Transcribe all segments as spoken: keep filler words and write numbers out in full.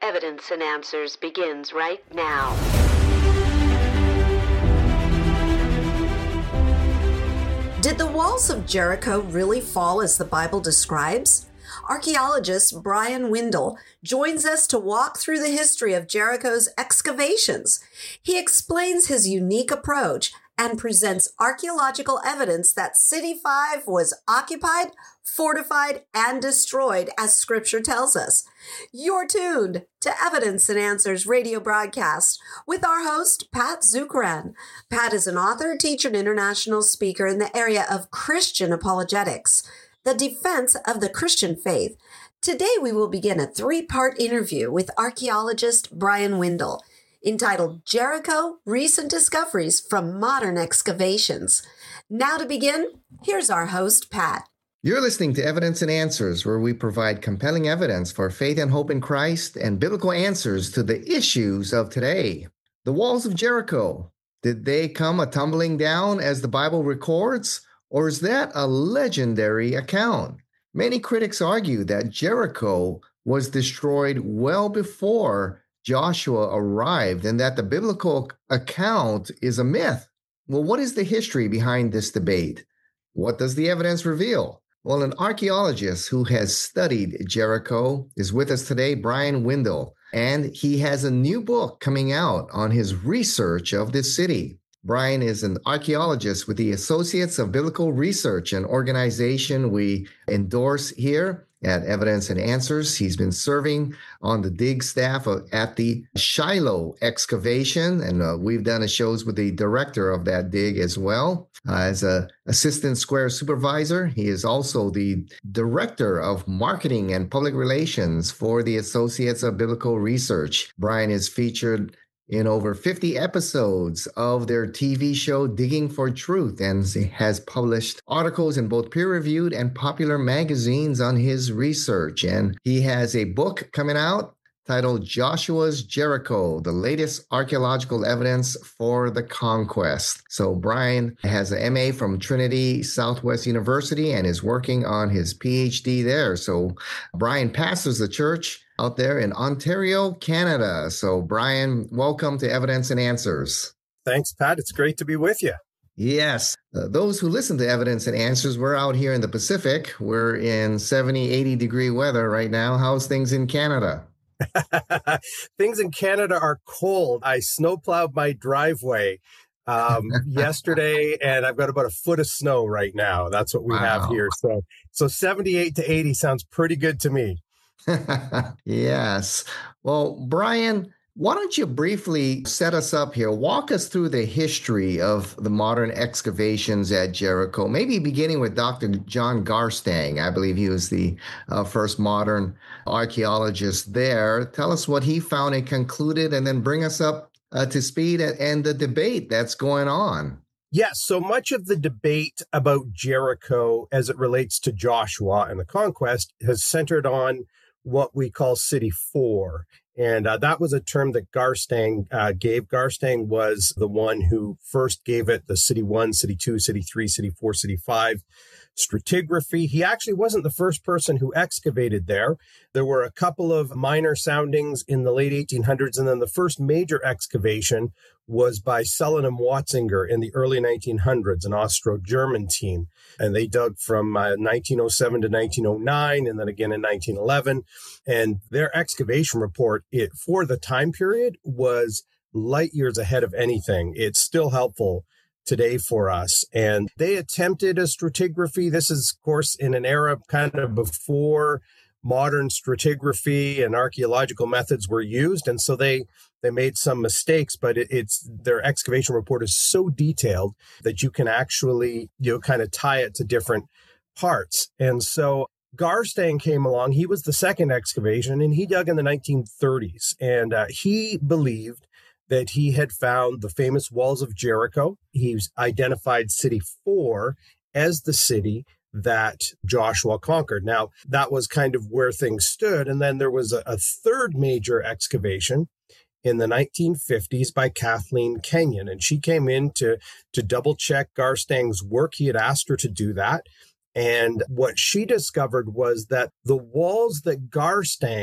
Evidence and Answers begins right now. Did the walls of Jericho really fall as the Bible describes? Archaeologist Brian Windle joins us to walk through the history of Jericho's excavations. He explains his unique approach and presents archaeological evidence that City five was occupied, fortified, and destroyed as Scripture tells us. You're tuned to Evidence and Answers radio broadcast with our host, Pat Zukeran. Pat is an author, teacher, and international speaker in the area of Christian apologetics, the defense of the Christian faith. Today, we will begin a three-part interview with archaeologist Brian Windle, entitled Jericho, Recent Discoveries from Modern Excavations. Now to begin, here's our host, Pat. You're listening to Evidence and Answers, where we provide compelling evidence for faith and hope in Christ and biblical answers to the issues of today. The walls of Jericho, did they come a-tumbling down as the Bible records, or is that a legendary account? Many critics argue that Jericho was destroyed well before Joshua arrived and that the biblical account is a myth. Well, what is the history behind this debate? What does the evidence reveal? Well, an archaeologist who has studied Jericho is with us today, Brian Windle, and he has a new book coming out on his research of this city. Brian is an archaeologist with the Associates of Biblical Research, an organization we endorse here at Evidence and Answers. He's been serving on the dig staff of, at the Shiloh excavation, and uh, we've done a shows with the director of that dig as well. Uh, as a assistant square supervisor, he is also the director of marketing and public relations for the Associates of Biblical Research. Brian is featured in over fifty episodes of their T V show Digging for Truth, and has published articles in both peer-reviewed and popular magazines on his research. And he has a book coming out titled Joshua's Jericho, the latest archaeological evidence for the conquest. So Brian has an M A from Trinity Southwest University and is working on his P H D there. So Brian pastors the church out there in Ontario, Canada. So Brian, welcome to Evidence and Answers. Thanks, Pat. It's great to be with you. Yes. Uh, those who listen to Evidence and Answers, we're out here in the Pacific. We're in seventy, eighty degree weather right now. How's things in Canada? Things in Canada are cold. I snowplowed my driveway um, yesterday, and I've got about a foot of snow right now. That's what we wow. have here. So, so seventy-eight to eighty sounds pretty good to me. Yes. Well, Brian, why don't you briefly set us up here? Walk us through the history of the modern excavations at Jericho, maybe beginning with Doctor John Garstang. I believe he was the uh, first modern archaeologist there. Tell us what he found and concluded, and then bring us up uh, to speed and, and the debate that's going on. Yes, so much of the debate about Jericho as it relates to Joshua and the conquest has centered on what we call City four. And uh, that was a term that Garstang uh, gave. Garstang was the one who first gave it the City one, City two, City three, City four, City five stratigraphy. He actually wasn't the first person who excavated there. There were a couple of minor soundings in the late eighteen hundreds, and then the first major excavation was by Sullen and Watzinger in the early nineteen hundreds, an Austro-German team. And they dug from uh, nineteen oh seven to nineteen oh nine, and then again in nineteen eleven. And their excavation report it, for the time period was light years ahead of anything. It's still helpful today for us. And they attempted a stratigraphy. This is, of course, in an era kind of before modern stratigraphy and archaeological methods were used. And so they they made some mistakes, but it, it's their excavation report is so detailed that you can actually, you know, kind of tie it to different parts. And so Garstang came along. He was the second excavation, and he dug in the nineteen thirties. And uh, he believed that he had found the famous walls of Jericho. He's identified City four as the city that Joshua conquered. Now, that was kind of where things stood. And then there was a, a third major excavation in the nineteen fifties by Kathleen Kenyon. And she came in to, to double check Garstang's work. He had asked her to do that. And what she discovered was that the walls that Garstang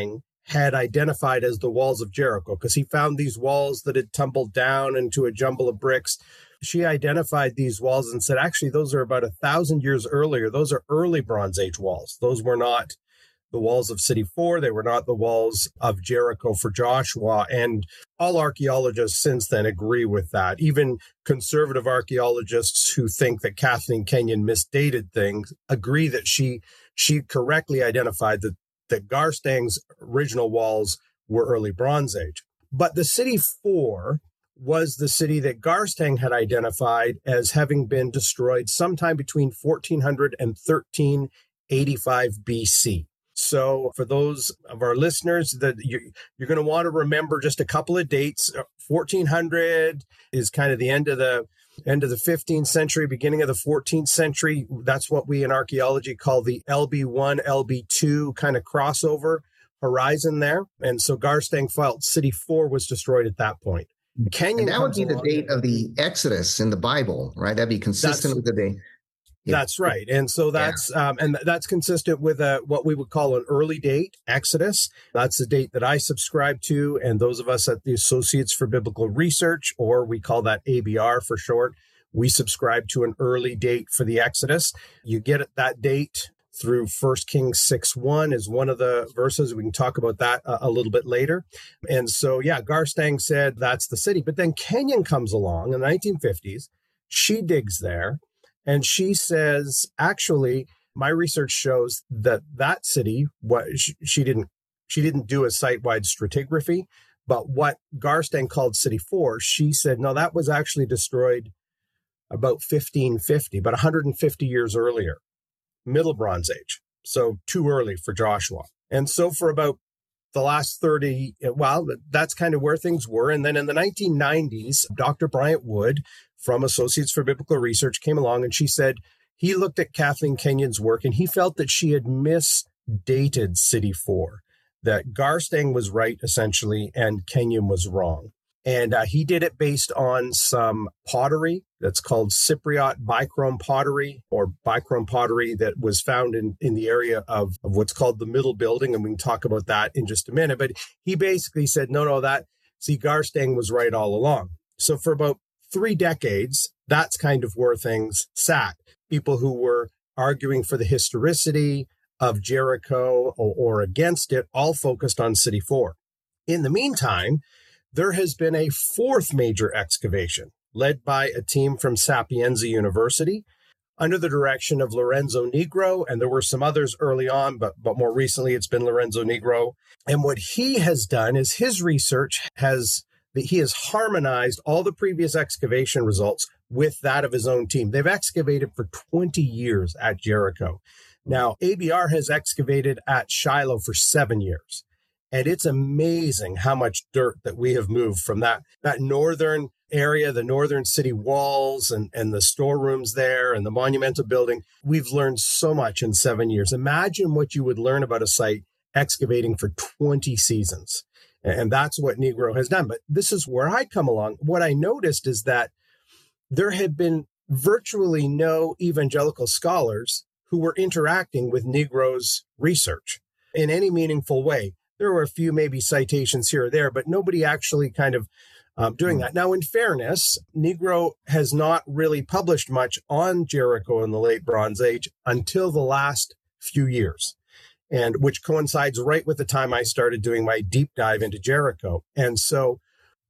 had identified as the walls of Jericho, because he found these walls that had tumbled down into a jumble of bricks. She identified these walls and said, actually, those are about a thousand years earlier. Those are early Bronze Age walls. Those were not the walls of City Four. They were not the walls of Jericho for Joshua. And all archaeologists since then agree with that. Even conservative archaeologists who think that Kathleen Kenyon misdated things agree that she she correctly identified that, that Garstang's original walls were early Bronze Age. But the City Four was the city that Garstang had identified as having been destroyed sometime between fourteen hundred and thirteen eighty-five B C. So for those of our listeners that you're, you're going to want to remember just a couple of dates. fourteen hundred is kind of the end of the end of the fifteenth century, beginning of the fourteenth century. That's what we in archaeology call the L B one, L B two kind of crossover horizon there. And so Garstang felt City Four was destroyed at that point. Kenyon and that would be the along. date of the Exodus in the Bible, right? That'd be consistent That's, with the date. Yeah. That's right. And so that's yeah. um, and that's consistent with a, what we would call an early date, Exodus. That's the date that I subscribe to. And those of us at the Associates for Biblical Research, or we call that A B R for short, we subscribe to an early date for the Exodus. You get that date through First Kings six one is one of the verses. We can talk about that a, a little bit later. And so, yeah, Garstang said that's the city. But then Kenyon comes along in the nineteen fifties. She digs there. And she says, actually, my research shows that that city, what she, she didn't, she didn't do a site-wide stratigraphy, but what Garstang called City Four, she said, no, that was actually destroyed about fifteen fifty, about one hundred fifty years earlier, Middle Bronze Age. So too early for Joshua. And so for about the last thirty, well, that's kind of where things were. And then in the nineteen nineties, Doctor Bryant Wood from Associates for Biblical Research came along, and she said he looked at Kathleen Kenyon's work and he felt that she had misdated City Four, that Garstang was right, essentially, and Kenyon was wrong. And uh, he did it based on some pottery that's called Cypriot bichrome pottery, or bichrome pottery that was found in, in the area of, of what's called the Middle Building. And we can talk about that in just a minute. But he basically said, no, no, that, see, Garstang was right all along. So for about three decades, that's kind of where things sat. People who were arguing for the historicity of Jericho or, or against it all focused on City Four. In the meantime, there has been a fourth major excavation led by a team from Sapienza University under the direction of Lorenzo Negro. And there were some others early on, but, but more recently it's been Lorenzo Negro. And what he has done is his research has, he has harmonized all the previous excavation results with that of his own team. They've excavated for twenty years at Jericho. Now, A B R has excavated at Shiloh for seven years. And it's amazing how much dirt that we have moved from that, that northern area, the northern city walls and, and the storerooms there and the monumental building. We've learned so much in seven years. Imagine what you would learn about a site excavating for twenty seasons. And that's what Negro has done. But this is where I come along. What I noticed is that there had been virtually no evangelical scholars who were interacting with Negro's research in any meaningful way. There were a few maybe citations here or there, but nobody actually kind of um, doing that. Now, in fairness, Negro has not really published much on Jericho in the late Bronze Age until the last few years, and which coincides right with the time I started doing my deep dive into Jericho. And so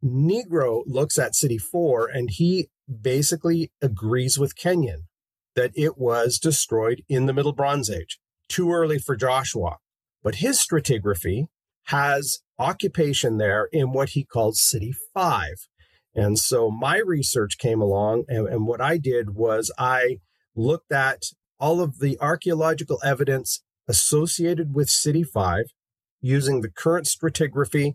Negro looks at City Four, and he basically agrees with Kenyon that it was destroyed in the Middle Bronze Age, too early for Joshua. But his stratigraphy has occupation there in what he calls City Five. And so my research came along, and, and what I did was I looked at all of the archaeological evidence associated with City Five using the current stratigraphy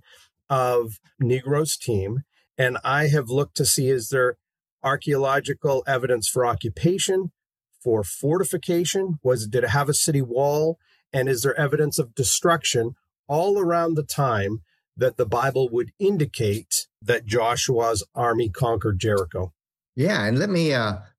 of Negro's team. And I have looked to see, is there archaeological evidence for occupation, for fortification? Was, did it have a city wall? And is there evidence of destruction all around the time that the Bible would indicate that Joshua's army conquered Jericho? Yeah, and let me uh,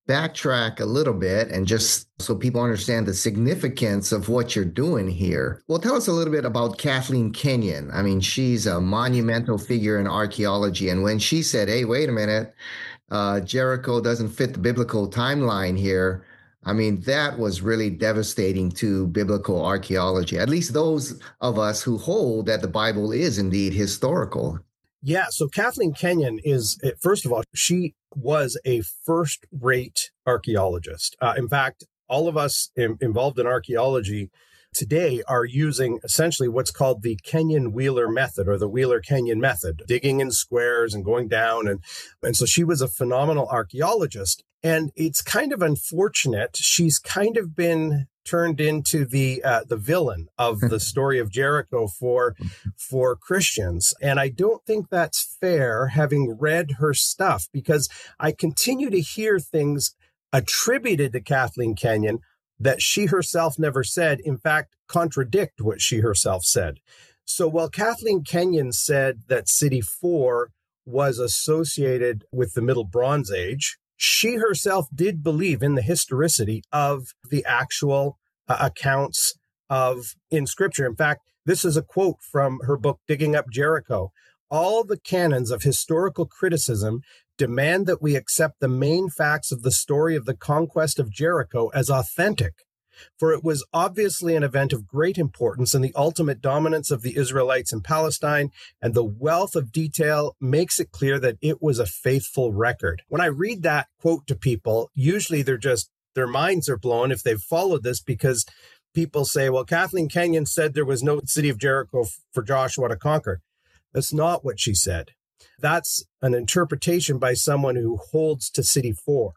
backtrack a little bit and just so people understand the significance of what you're doing here. Well, tell us a little bit about Kathleen Kenyon. I mean, she's a monumental figure in archaeology. And when she said, hey, wait a minute, uh, Jericho doesn't fit the biblical timeline here, I mean, that was really devastating to biblical archaeology, at least those of us who hold that the Bible is indeed historical. Yeah, so Kathleen Kenyon is, first of all, she was a first-rate archaeologist. Uh, in fact, all of us in, involved in archaeology today are using essentially what's called the Kenyon-Wheeler method, or the Wheeler-Kenyon method, digging in squares and going down. And, and so she was a phenomenal archaeologist. And it's kind of unfortunate. She's kind of been turned into the uh, the villain of the story of Jericho for for Christians. And I don't think that's fair, having read her stuff, because I continue to hear things attributed to Kathleen Kenyon that she herself never said, in fact, contradict what she herself said. So while Kathleen Kenyon said that City four was associated with the Middle Bronze Age, she herself did believe in the historicity of the actual uh, accounts of in Scripture. In fact, this is a quote from her book, Digging Up Jericho. All the canons of historical criticism demand that we accept the main facts of the story of the conquest of Jericho as authentic, for it was obviously an event of great importance and the ultimate dominance of the Israelites in Palestine, and the wealth of detail makes it clear that it was a faithful record. When I read that quote to people, usually they're just, their minds are blown if they've followed this, because people say, well, Kathleen Kenyon said there was no city of Jericho for Joshua to conquer. That's not what she said. That's an interpretation by someone who holds to City four.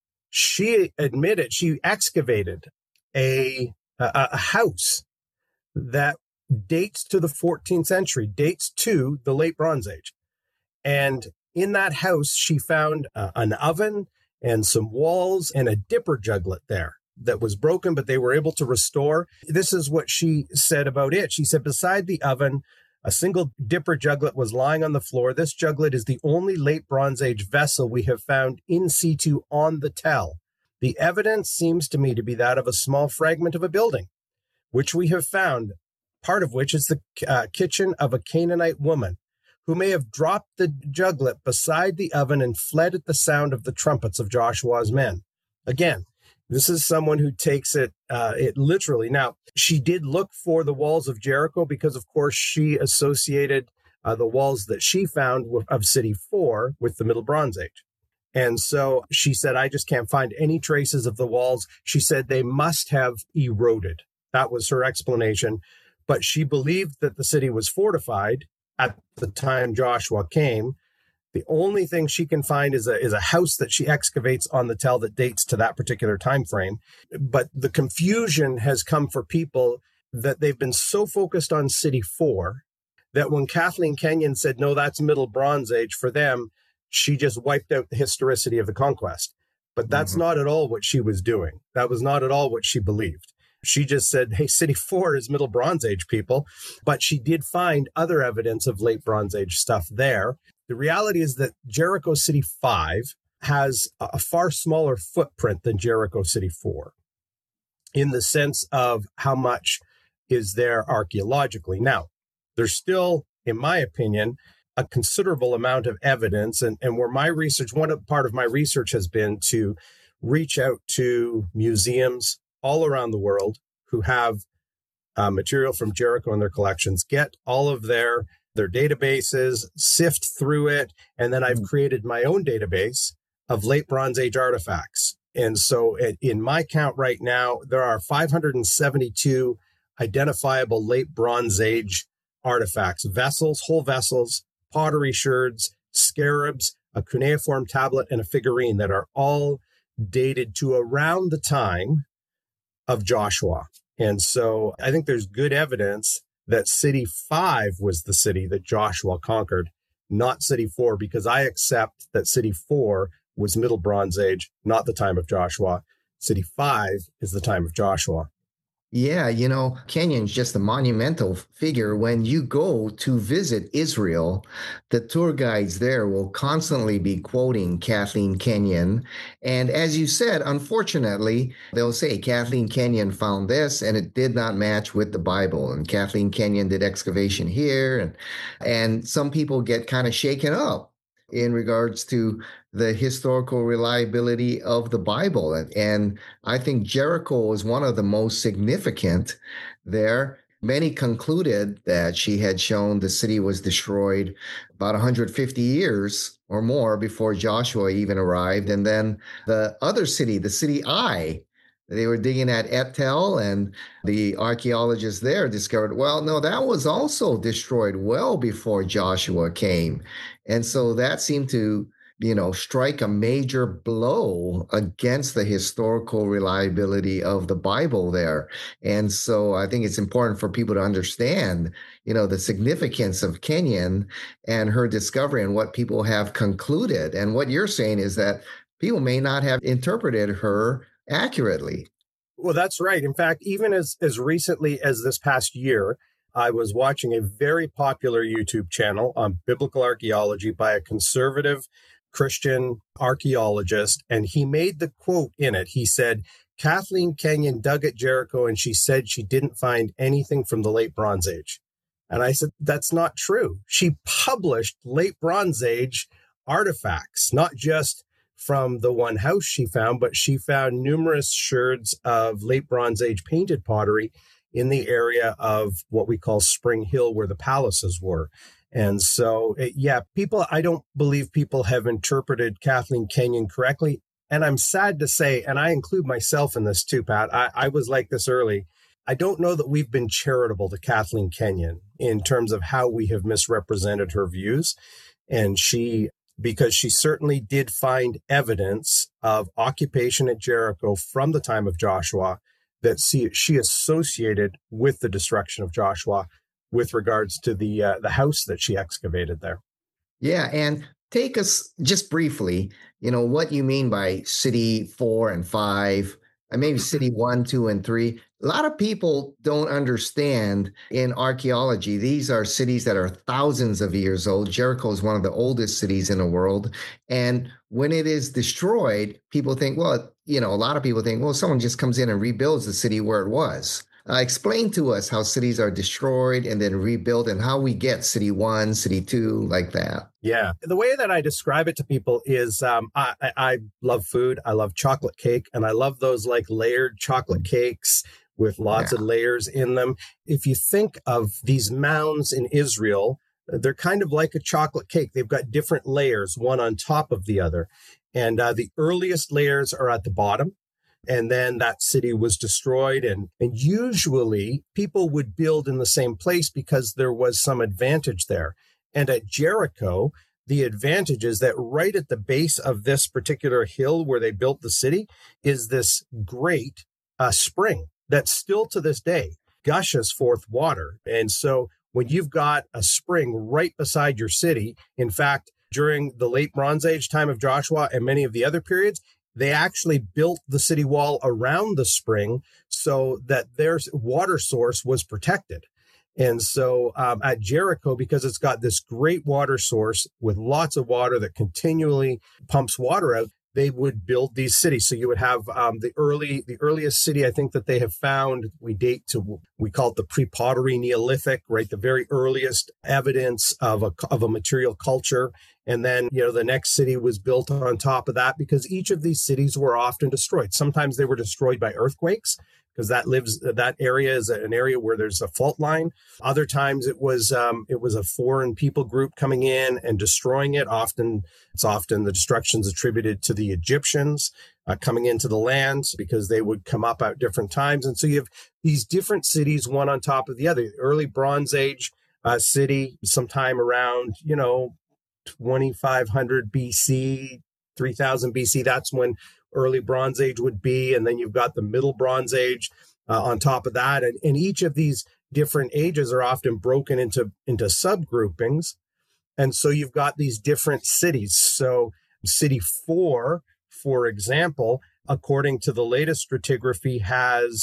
She admitted, she excavated a, a, a house that dates to the fourteenth century, dates to the late Bronze Age. And in that house, she found uh, an oven and some walls and a dipper juglet there that was broken, but they were able to restore. This is what she said about it. She said, beside the oven, a single dipper juglet was lying on the floor. This juglet is the only late Bronze Age vessel we have found in situ on the tell. The evidence seems to me to be that of a small fragment of a building, which we have found, part of which is the uh, kitchen of a Canaanite woman, who may have dropped the juglet beside the oven and fled at the sound of the trumpets of Joshua's men. Again, this is someone who takes it uh, it literally. Now, she did look for the walls of Jericho because, of course, she associated uh, the walls that she found of City four with the Middle Bronze Age. And so she said, I just can't find any traces of the walls. She said they must have eroded. That was her explanation. But she believed that the city was fortified at the time Joshua came. The only thing she can find is a is a house that she excavates on the tell that dates to that particular time frame. But the confusion has come for people that they've been so focused on City four that when Kathleen Kenyon said, no, that's Middle Bronze Age, for them, she just wiped out the historicity of the conquest. But that's mm-hmm. not at all what she was doing. That was not at all what she believed. She just said, hey, City four is Middle Bronze Age, people. But she did find other evidence of late Bronze Age stuff there. The reality is that Jericho City five has a far smaller footprint than Jericho City four in the sense of how much is there archaeologically. Now, there's still, in my opinion, a considerable amount of evidence. And, and where my research, one part of my research has been to reach out to museums all around the world who have uh, material from Jericho in their collections, get all of their their databases, sift through it, and then I've created my own database of late Bronze Age artifacts. And so in my count right now, there are five hundred seventy-two identifiable late Bronze Age artifacts, vessels, whole vessels, pottery sherds, scarabs, a cuneiform tablet, and a figurine that are all dated to around the time of Joshua. And so I think there's good evidence that City five was the city that Joshua conquered, not City four, because I accept that City four was Middle Bronze Age, not the time of Joshua. City five is the time of Joshua. Yeah, you know, Kenyon's just a monumental figure. When you go to visit Israel, the tour guides there will constantly be quoting Kathleen Kenyon. And as you said, unfortunately, they'll say Kathleen Kenyon found this and it did not match with the Bible. And Kathleen Kenyon did excavation here. And, and some people get kind of shaken up in regards to the historical reliability of the Bible. And, and I think Jericho is one of the most significant there. Many concluded that she had shown the city was destroyed about one hundred fifty years or more before Joshua even arrived. And then the other city, the city Ai, they were digging at Etel, and the archaeologists there discovered, well, no, that was also destroyed well before Joshua came. And so that seemed to, you know, strike a major blow against the historical reliability of the Bible there. And so I think it's important for people to understand, you know, the significance of Kenyon and her discovery and what people have concluded. And what you're saying is that people may not have interpreted her accurately. Well, that's right. In fact, even as, as recently as this past year, I was watching a very popular YouTube channel on biblical archaeology by a conservative Christian archaeologist, and he made the quote in it. He said, Kathleen Kenyon dug at Jericho and she said she didn't find anything from the late Bronze Age. And I said, that's not true. She published late Bronze Age artifacts, not just from the one house she found, but she found numerous sherds of late Bronze Age painted pottery in the area of what we call Spring Hill, where the palaces were. And so, yeah, people, I don't believe people have interpreted Kathleen Kenyon correctly. And I'm sad to say, and I include myself in this too, Pat, I, I was like this early. I don't know that we've been charitable to Kathleen Kenyon in terms of how we have misrepresented her views. And she, because she certainly did find evidence of occupation at Jericho from the time of Joshua that she, she associated with the destruction of Joshua with regards to the uh, the house that she excavated there. Yeah, and take us just briefly, you know, what you mean by city four and five, and maybe city one, two, and three. A lot of people don't understand in archaeology, these are cities that are thousands of years old. Jericho is one of the oldest cities in the world. And when it is destroyed, people think, well, you know, a lot of people think, well, someone just comes in and rebuilds the city where it was. Uh, explain to us how cities are destroyed and then rebuilt and how we get city one, city two, like that. Yeah. The way that I describe it to people is um, I, I love food. I love chocolate cake, and I love those like layered chocolate cakes with lots yeah. of layers in them. If you think of these mounds in Israel, they're kind of like a chocolate cake. They've got different layers, one on top of the other. And uh, the earliest layers are at the bottom. And then that city was destroyed. And, and usually people would build in the same place because there was some advantage there. And at Jericho, the advantage is that right at the base of this particular hill where they built the city is this great uh, spring that still to this day gushes forth water. And so when you've got a spring right beside your city, in fact, during the late Bronze Age time of Joshua and many of the other periods, they actually built the city wall around the spring so that their water source was protected. And so um, at Jericho, because it's got this great water source with lots of water that continually pumps water out, they would build these cities. So you would have um, the early, the earliest city I think that they have found, we date to, we call it the pre-pottery Neolithic, right? The very earliest evidence of a, of a material culture. And then, you know, the next city was built on top of that because each of these cities were often destroyed. Sometimes they were destroyed by earthquakes because that lives, that area is an area where there's a fault line. Other times it was, um, it was a foreign people group coming in and destroying it. Often, it's often the destruction's attributed to the Egyptians uh, coming into the land because they would come up at different times. And so you have these different cities, one on top of the other. Early Bronze Age uh, city, sometime around, you know, twenty-five hundred B C, three thousand B C. That's when early Bronze Age would be. And then you've got the Middle Bronze Age uh, on top of that. And, and each of these different ages are often broken into, into subgroupings. And so you've got these different cities. So city four, for example, according to the latest stratigraphy, has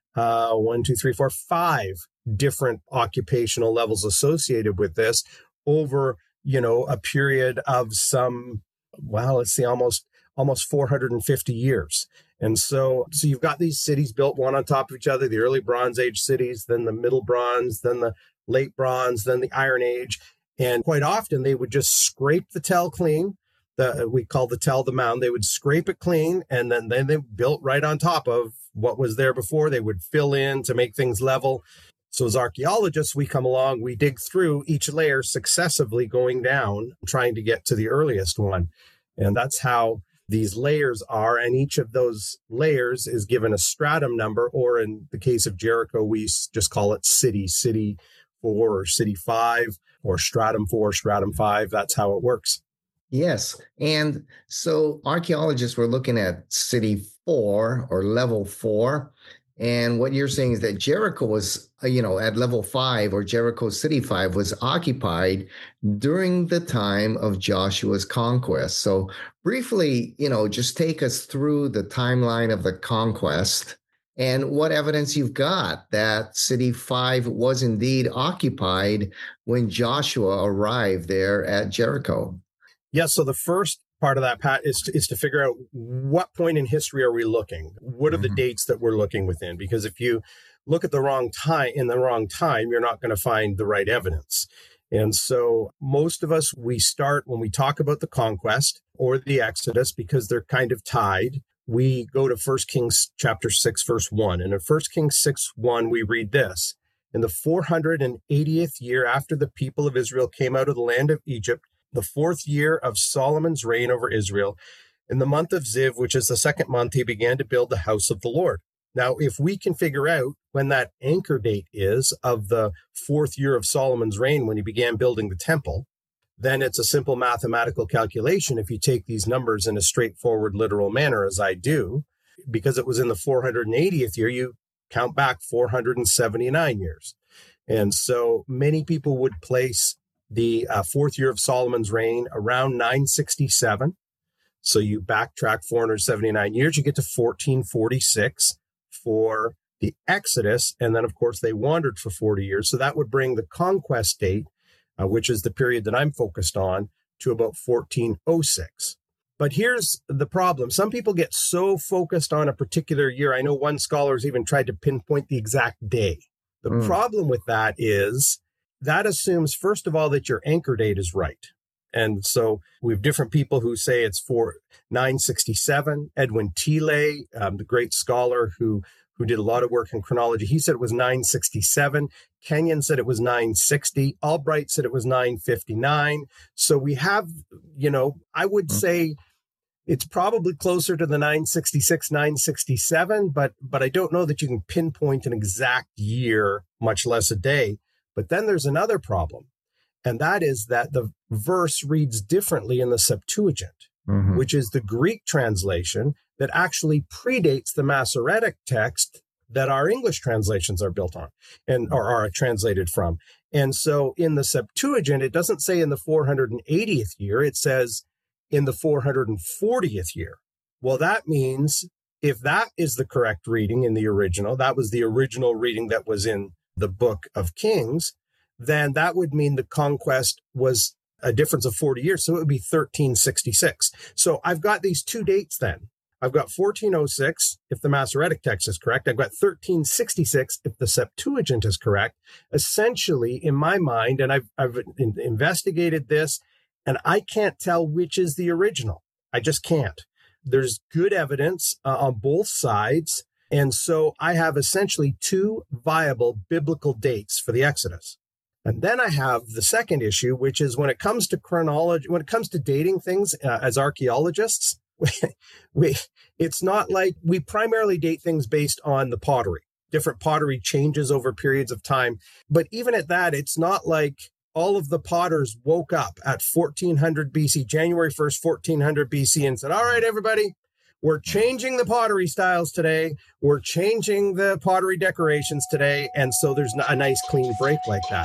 uh, one, two, three, four, five different occupational levels associated with this over, you know, a period of some, well, let's see, almost almost four hundred fifty years. And so, so you've got these cities built one on top of each other, the early Bronze Age cities, then the Middle Bronze, then the Late Bronze, then the Iron Age. And quite often they would just scrape the tell clean. The, we call the tell the mound. They would scrape it clean, and then, then they built right on top of what was there before. They would fill in to make things level. So as archaeologists, we come along, we dig through each layer successively going down, trying to get to the earliest one. And that's how these layers are. And each of those layers is given a stratum number, or in the case of Jericho, we just call it city, city four or city five, or stratum four, stratum five. That's how it works. Yes. And so archaeologists were looking at city four or level four. And what you're saying is that Jericho was, you know, at level five, or Jericho City five was occupied during the time of Joshua's conquest. So briefly, you know, just take us through the timeline of the conquest and what evidence you've got that City five was indeed occupied when Joshua arrived there at Jericho. Yeah, so the first part of that, Pat, is to, is to figure out what point in history are we looking? What are mm-hmm. the dates that we're looking within? Because if you look at the wrong time, in the wrong time, you're not going to find the right evidence. And so most of us, we start when we talk about the conquest or the Exodus, because they're kind of tied. We go to First Kings chapter six, verse one. And in First Kings six, one, we read this: in the four hundred eightieth year after the people of Israel came out of the land of Egypt, the fourth year of Solomon's reign over Israel, in the month of Ziv, which is the second month, he began to build the house of the Lord. Now, if we can figure out when that anchor date is of the fourth year of Solomon's reign, when he began building the temple, then it's a simple mathematical calculation. If you take these numbers in a straightforward, literal manner, as I do, because it was in the four hundred eightieth year, you count back four hundred seventy-nine years. And so many people would place the uh, fourth year of Solomon's reign around nine sixty-seven. So you backtrack four hundred seventy-nine years, you get to fourteen forty-six for the Exodus. And then, of course, they wandered for forty years. So that would bring the conquest date, uh, which is the period that I'm focused on, to about fourteen oh six. But here's the problem. Some people get so focused on a particular year. I know one scholar has even tried to pinpoint the exact day. The mm. problem with that is that assumes, first of all, that your anchor date is right. And so we have different people who say it's for nine sixty-seven. Edwin Thiele, um, the great scholar who, who did a lot of work in chronology, he said it was nine sixty-seven. Kenyon said it was nine sixty. Albright said it was nine fifty-nine. So we have, you know, I would say it's probably closer to the nine sixty-six, nine sixty-seven, but, but I don't know that you can pinpoint an exact year, much less a day. But then there's another problem, and that is that the verse reads differently in the Septuagint, mm-hmm. which is the Greek translation that actually predates the Masoretic text that our English translations are built on and or are translated from. And so in the Septuagint, it doesn't say in the four hundred eightieth year, it says in the four hundred fortieth year. Well, that means if that is the correct reading in the original, that was the original reading that was in the book of Kings, then that would mean the conquest was a difference of forty years. So it would be thirteen sixty-six. So I've got these two dates then. I've got fourteen oh six if the Masoretic text is correct. I've got thirteen sixty-six if the Septuagint is correct. Essentially, in my mind, and I've, I've in, investigated this, and I can't tell which is the original. I just can't. There's good evidence uh, on both sides. And so I have essentially two viable biblical dates for the Exodus. And then I have the second issue, which is when it comes to chronology, when it comes to dating things uh, as archaeologists, we, we, it's not like we primarily date things based on the pottery. Different pottery changes over periods of time. But even at that, it's not like all of the potters woke up at fourteen hundred B C, January first, fourteen hundred B C, and said, all right, everybody, we're changing the pottery styles today. We're changing the pottery decorations today. And so there's a nice clean break like that.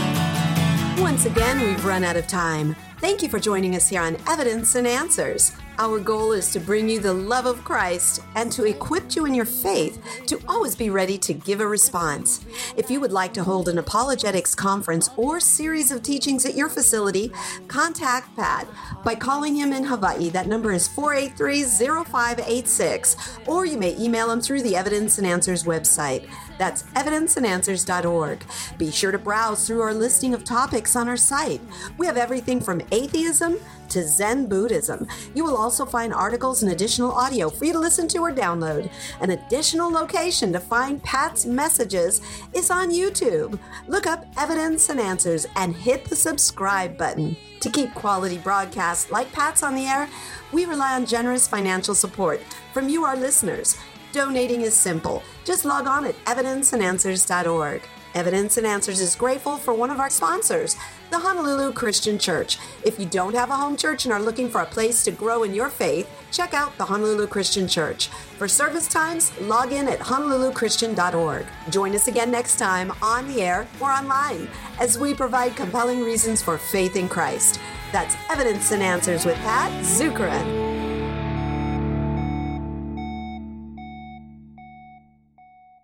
Once again, we've run out of time. Thank you for joining us here on Evidence and Answers. Our goal is to bring you the love of Christ and to equip you in your faith to always be ready to give a response. If you would like to hold an apologetics conference or series of teachings at your facility, contact Pat by calling him in Hawaii. That number is four eight three, zero five eight six, or you may email him through the Evidence and Answers website. That's evidence and answers dot org. Be sure to browse through our listing of topics on our site. We have everything from atheism to Zen Buddhism. You will also find articles and additional audio for you to listen to or download. An additional location to find Pat's messages is on YouTube. Look up Evidence and Answers and hit the subscribe button. To keep quality broadcasts like Pat's on the air, we rely on generous financial support from you, our listeners. Donating is simple. Just log on at evidence and answers dot org. Evidence and Answers is grateful for one of our sponsors, the Honolulu Christian Church. If you don't have a home church and are looking for a place to grow in your faith, check out the Honolulu Christian Church. For service times, log in at honolulu christian dot org. Join us again next time on the air or online as we provide compelling reasons for faith in Christ. That's Evidence and Answers with Pat Zukeran.